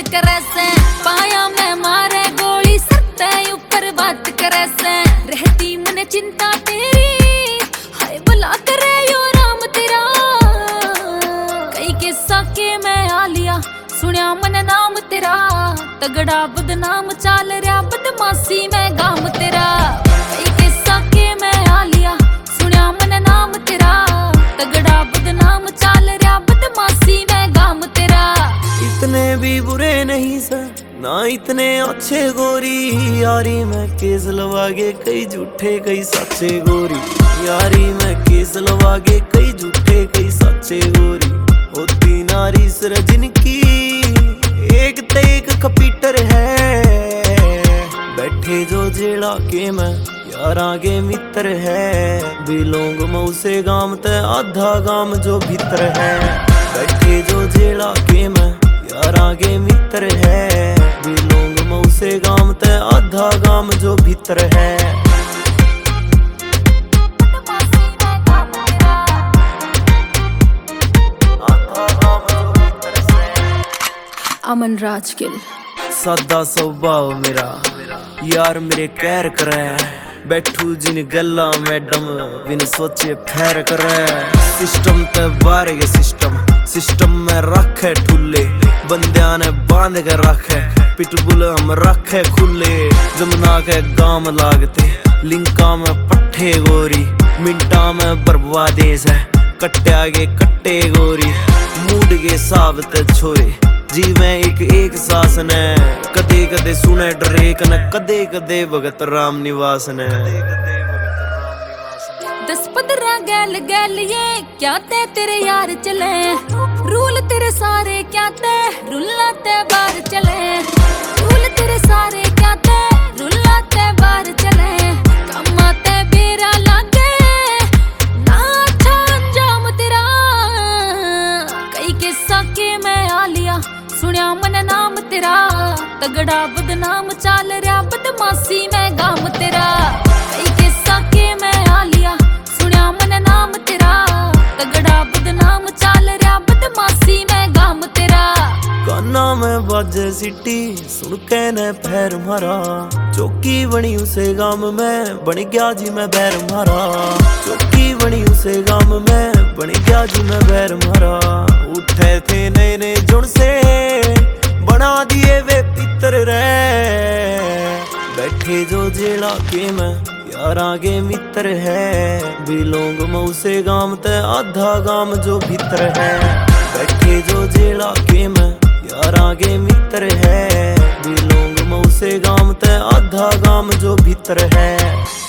करे से, पाया मैं मारे गोली सत्ते ऊपर बात करे से। रहती मन चिंता तेरी, हाय भला करे यो राम तेरा। कई किस्सा के मैं आ लिया, सुनिया मन नाम तेरा। तगड़ा बदनाम चाल रहा बदमाशी में गाम तेरा। कई किस्सा के मैं आ लिया, सुनिया मन नाम तेरा। तगड़ा बदनाम चाल रहा बदमाशी में गाम तेरा। इतने भी बुरे नहीं सर ना इतने अच्छे गोरी। यारी में केस लवागे कई झूठे कई सच्चे गोरी। यारी में केस लवागे कई झूठे कई सच्चे गोरी। होती नारी सर जिनकी एक ते एक कपीटर है। बैठे जो जेड़ा के मैं यार आगे मित्र है। बिलोंग मऊ से गाम ते आधा गाम जो भीतर है। बैठे जो जेड़ा के मैं यार आगे मित्र है। बिलोंग मऊ से गाम ते आधा गाम जो भीतर है। अमन राज गिल। सादा स्वभाव मेरा यार मेरे कैर करे। बैठू जिन गल्ला मैडम बिन सोचे फैर करे। सिस्टम ते बार के सिस्टम में रखे ठुले। बंदिया ने बांध के रखे पिटबुल हम रखे खुले। जमुना के गाम लागते लिंका में पट्ठे गोरी। मिंटा में बर्बादे से कट्टे आगे कट्टे गोरी। मूड के साब ते छोरे जी मैं एक सास ने। कदे कदे सुने डरे कन कदे कदे भगत राम निवास ने। 10-15 गैल गैल ये क्या ते तेरे यार चले। रूल तेरे सारे क्या ते रुल्ला ते बार चले। रूल तेरे सारे क्या ते रुल्ला ते बार चले। कम्मा ते बेरा लागे ना अच्छा अंजाम तेरा। कई किस्सा के मैं आ लिया, सुनिया मन नाम तेरा। तगड़ा बदनाम चाल रहा बदमाशी में गाम तेरा। कई किस्सा के मैं आ लिया, सुनिया मन नाम तेरा। तगड़ा बदनाम चाल रहा बदमाशी में गाम तेरा। काना में बाजे सिटी सुन के ने पैर मारा। चौकी बनी उसे गाम में बन गया जी मैं बैर मारा। चौकी बनी उसे गाम में बन गया जी मैं बैर मारा। उठे थे नए नए जुड़ से बना दिए वे पितर रे। बैठे जो जेड़ा के मैं यार आगे मित्र है। बिलोंग मऊ से गाम ते आधा गाम जो भीतर है। बैठे जो जेड़ा के मैं यार आगे मित्र है। बिलोंग मऊ से गाम ते आधा गाम जो भीतर है।